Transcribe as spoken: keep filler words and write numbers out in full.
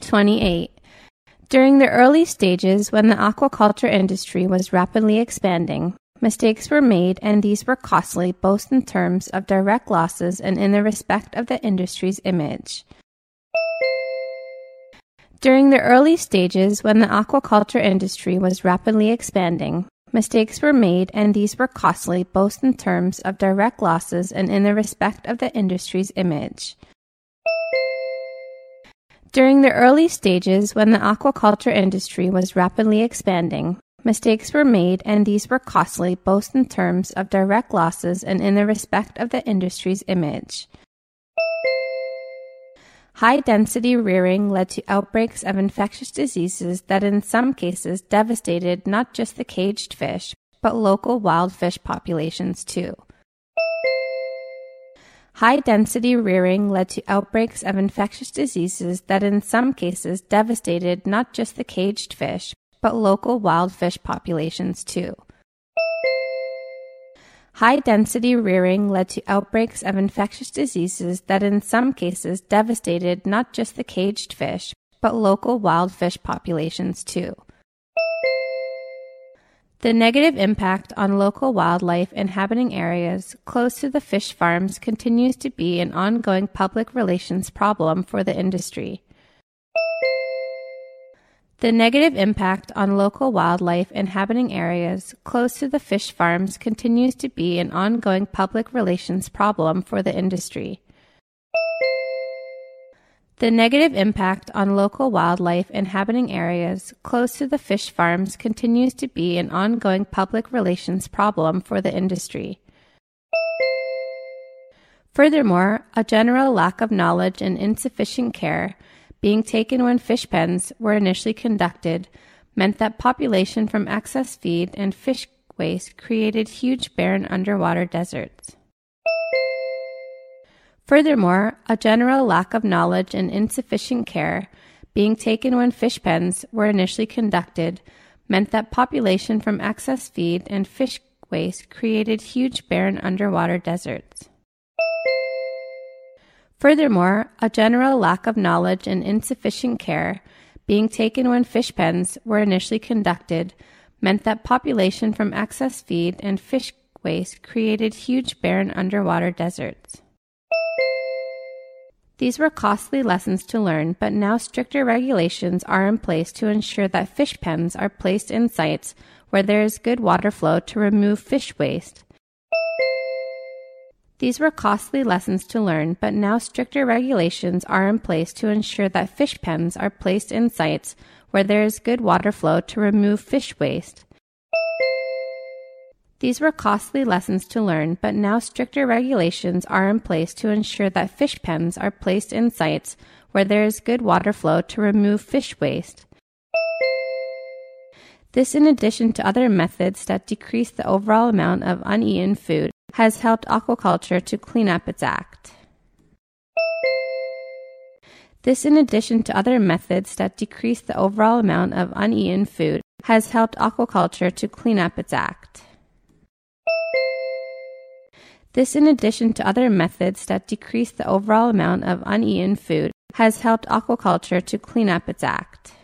twenty-eight. During the early stages when the aquaculture industry was rapidly expanding, mistakes were made, and these were costly both in terms of direct losses and in the respect of the industry's image. During the early stages when the aquaculture industry was rapidly expanding, mistakes were made, and these were costly both in terms of direct losses and in the respect of the industry's image. During the early stages when the aquaculture industry was rapidly expanding, mistakes were made, and these were costly both in terms of direct losses and in the respect of the industry's image. High-density rearing led to outbreaks of infectious diseases that in some cases devastated not just the caged fish, but local wild fish populations too. High-density rearing led to outbreaks of infectious diseases that in some cases devastated not just the caged fish, but local wild fish populations too. High-density rearing led to outbreaks of infectious diseases that in some cases devastated not just the caged fish, but local wild fish populations too. The negative impact on local wildlife inhabiting areas close to the fish farms continues to be an ongoing public relations problem for the industry. The negative impact on local wildlife inhabiting areas close to the fish farms continues to be an ongoing public relations problem for the industry. The negative impact on local wildlife inhabiting areas close to the fish farms continues to be an ongoing public relations problem for the industry. Furthermore, a general lack of knowledge and insufficient care being taken when fish pens were initially conducted meant that population from excess feed and fish waste created huge barren underwater deserts. Furthermore, a general lack of knowledge and insufficient care being taken when fish pens were initially conducted meant that population from excess feed and fish waste created huge barren underwater deserts. Furthermore, a general lack of knowledge and insufficient care being taken when fish pens were initially conducted meant that population from excess feed and fish waste created huge barren underwater deserts. These were costly lessons to learn, but now stricter regulations are in place to ensure that fish pens are placed in sites where there is good water flow to remove fish waste. These were costly lessons to learn, but now stricter regulations are in place to ensure that fish pens are placed in sites where there is good water flow to remove fish waste. These were costly lessons to learn, but now stricter regulations are in place to ensure that fish pens are placed in sites where there is good water flow to remove fish waste. This, in addition to other methods that decrease the overall amount of uneaten food, has helped aquaculture to clean up its act. This, in addition to other methods that decrease the overall amount of uneaten food, has helped aquaculture to clean up its act. This, in addition to other methods that decrease the overall amount of uneaten food, has helped aquaculture to clean up its act.